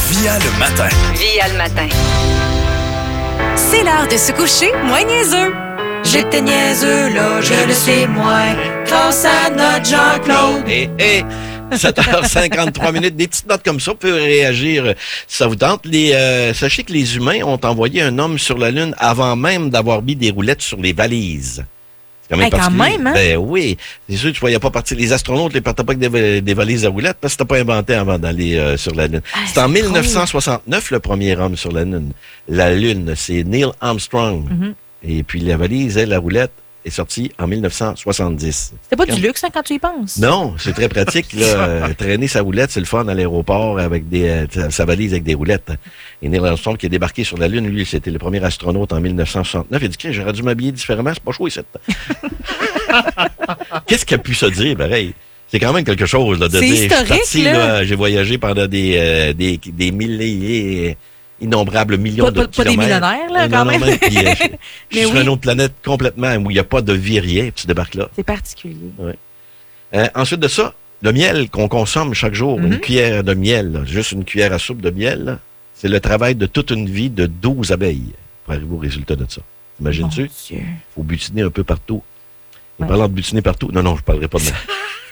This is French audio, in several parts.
Via le matin. Via le matin. C'est l'heure de se coucher moins niaiseux. J'étais niaiseux, là, je le sais moins, grâce à notre Jean-Claude. 7h53 minutes. Des petites notes comme ça, vous pouvez réagir si ça vous tente. Sachez que les humains ont envoyé un homme sur la Lune avant même d'avoir mis des roulettes sur les valises. C'est quand même particulier. Quand même, hein? Ben oui. C'est sûr que tu ne voyais pas partir. Les astronautes ne partaient pas avec des valises à roulettes parce que c'était pas inventé avant d'aller sur la Lune. C'est en 1969 le premier homme sur la Lune. La Lune, c'est Neil Armstrong. Mm-hmm. Et puis la valise, la roulette, est sortie en 1970. C'était pas du luxe, hein, quand tu y penses? Non, c'est très pratique. Là. Traîner sa roulette, c'est le fun à l'aéroport avec sa valise avec des roulettes. Et Neil Armstrong qui est débarqué sur la Lune, lui, c'était le premier astronaute en 1969. Il a dit que j'aurais dû m'habiller différemment, c'est pas chaud ici. Qu'est-ce qu'il a pu se dire, pareil? C'est quand même quelque chose là, de c'est dire. historique, Je suis parti, là. j'ai voyagé pendant des milliers, innombrables millions de kilomètres. Pas des millionnaires, là, quand même. Puis, je suis sur oui. une autre planète complètement où il n'y a pas de vie, rien, puis tu débarques là. C'est particulier. Ensuite de ça, le miel qu'on consomme chaque jour, une cuillère de miel, là, juste une cuillère à soupe de miel, là, c'est le travail de toute une vie de 12 abeilles pour arriver au résultat de ça. T'imagines-tu? Mon Dieu. Il faut butiner un peu partout. Et Ouais. parlant de butiner partout, non, je ne parlerai pas de moi.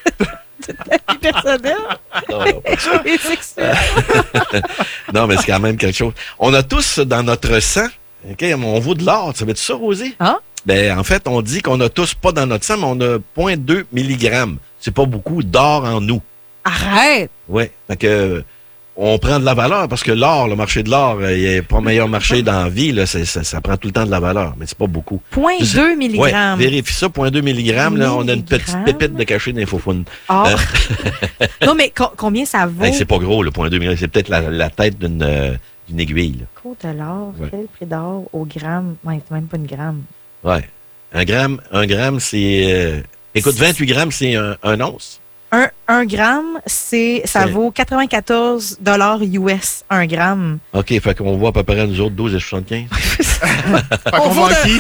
Personnel Non, pas ça. et sexuel. Non, mais c'est quand même quelque chose. On a tous dans notre sang, OK, on vaut de l'or. Ça veut dire ça, Rosé? Ah? Ben, en fait, on dit qu'on a tous, pas dans notre sang, mais on a 0,2 mg. C'est pas beaucoup d'or en nous. Arrête! Oui. Fait que, on prend de la valeur parce que l'or, le marché de l'or, il n'y a pas meilleur marché dans la vie. Là, ça prend tout le temps de la valeur, mais c'est pas beaucoup. 0,2 Oui, mg. vérifie ça, 0,2 mg. Là, on a une petite Milligrammes. pépite de cachet dans les faux-founes. Ah. Non, mais combien ça vaut? Hey, c'est pas gros, le 0,2 mg. C'est peut-être la tête d'une aiguille. Là. Cours de l'or, Ouais. quel prix d'or au gramme? Ouais, c'est même pas une gramme. Ouais. Un gramme, c'est... écoute, 28 grammes, c'est un once. Un gramme, ça vaut 94 US, un gramme. OK, fait qu'on voit à peu près nous autres 12,75. Fait qu'on vend qui?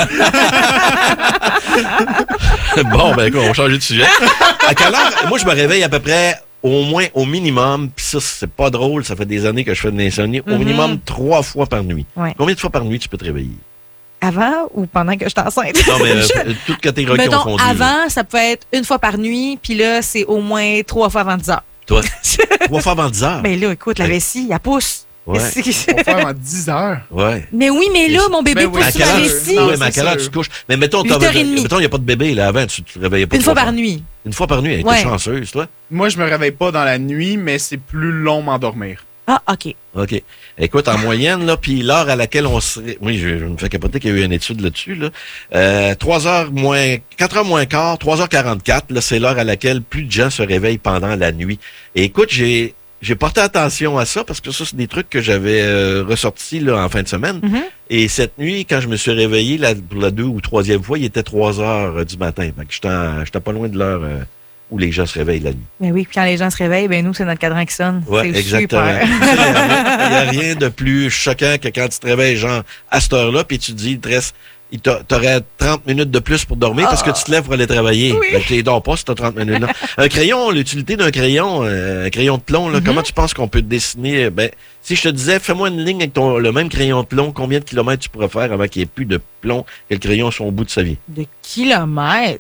Bon, ben écoute, on va changer de sujet. À quelle heure? Moi, je me réveille à peu près au moins, au minimum, puis ça, c'est pas drôle, ça fait des années que je fais de l'insomnie, au minimum 3 fois par nuit. Ouais. Combien de fois par nuit tu peux te réveiller? Avant ou pendant que je t'enceinte? Non, mais toute catégorie Mettons, confondue. avant, ça peut être une fois par nuit, puis là, c'est au moins 3 fois avant 10 heures. Toi, 3 fois avant 10 heures? Ben là, écoute, la vessie, elle pousse. Ouais. On va faire en 10 heures. Ouais. Mais oui, mais là, mon bébé Ben oui. pousse À sur quelle la heure? vessie. Ah Non, oui, mais à c'est quelle heure sûr. tu te couches? Mais mettons, 8h30. il n'y a pas de bébé, là, avant, tu te réveillais pas Une trois fois par nuit. Une fois par nuit, elle était Ouais. chanceuse, toi? Moi, je me réveille pas dans la nuit, mais c'est plus long m'endormir. Ah, OK. OK. Écoute, en moyenne, là, puis l'heure à laquelle on serait... Oui, je me fais capoter qu'il y a eu une étude là-dessus, là. 4h moins quart, 3h44, là, c'est l'heure à laquelle plus de gens se réveillent pendant la nuit. Et écoute, j'ai porté attention à ça parce que ça, c'est des trucs que j'avais ressortis là, en fin de semaine. Et cette nuit, quand je me suis réveillé pour la 2e ou 3e fois, il était 3h du matin. Fait que j'étais pas loin de l'heure où les gens se réveillent la nuit. Ben oui, puis quand les gens se réveillent, ben nous, c'est notre cadran qui sonne. Oui, c'est exactement. super. Il n'y a rien de plus choquant que quand tu te réveilles, genre, à cette heure-là, puis tu te dis, il te reste... T'aurais 30 minutes de plus pour dormir parce que tu te lèves pour aller travailler. Oui. Tu ne dors pas si tu as 30 minutes. Là. Un crayon, l'utilité d'un crayon, un crayon de plomb, là, comment tu penses qu'on peut dessiner? Ben, si je te disais, fais-moi une ligne avec le même crayon de plomb, combien de kilomètres tu pourrais faire avant qu'il n'y ait plus de plomb que le crayon soit au bout de sa vie? De kilomètres?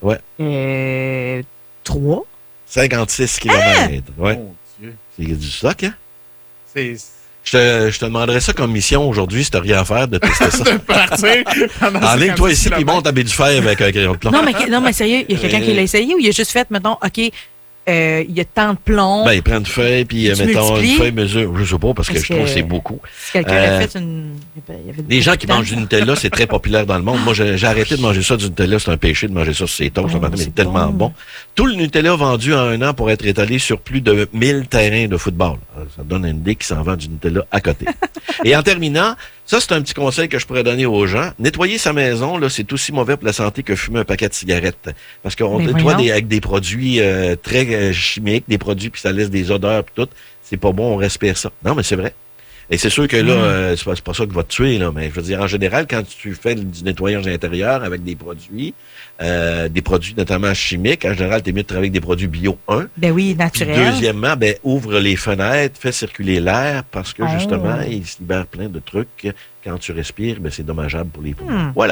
Ouais. 3? 56 kilomètres. Ouais. Mon Dieu. C'est du stock, hein? C'est Je te demanderais ça comme mission aujourd'hui si tu n'as rien à faire de tester ça. de partir pendant En ligne, toi 56 ici, puis kilomètres. monte à baie du fer avec un crayon de plomb. Non, mais sérieux, il y a quelqu'un qui l'a essayé ou il a juste fait, mettons, OK, il y a tant de plomb. Ben, il prend une feuille, puis Tu mettons, une multiplies? feuille mesure. Je sais pas, parce que Parce je trouve que que- c'est beaucoup. si quelqu'un a fait une. il y avait Les gens qui beaucoup de mangent du temps. Nutella, c'est très populaire dans le monde. Moi, j'ai arrêté de manger ça du Nutella. C'est un péché de manger ça sur ses toasts. Oh, le matin, mais c'est c'est tellement bon. bon. Tout le Nutella vendu en un an pour être étalé sur plus de 1000 terrains de football. Alors, ça donne une idée qui s'en vend du Nutella à côté. Et en terminant, ça, c'est un petit conseil que je pourrais donner aux gens. Nettoyer sa maison, là, c'est aussi mauvais pour la santé que fumer un paquet de cigarettes. Parce qu'on Mais nettoie voyons. avec des produits très chimiques, des produits, puis ça laisse des odeurs, puis tout. C'est pas bon, on respire ça. Non, mais c'est vrai. Et c'est sûr que là, c'est pas ça qui va te tuer, là, mais je veux dire, en général, quand tu fais du nettoyage intérieur avec des produits notamment chimiques, en général, t'es mieux de travailler avec des produits bio, Ben oui, Puis naturel. deuxièmement, ouvre les fenêtres, fais circuler l'air, parce que justement, il se libère plein de trucs. Quand tu respires, c'est dommageable pour les poumons. Voilà.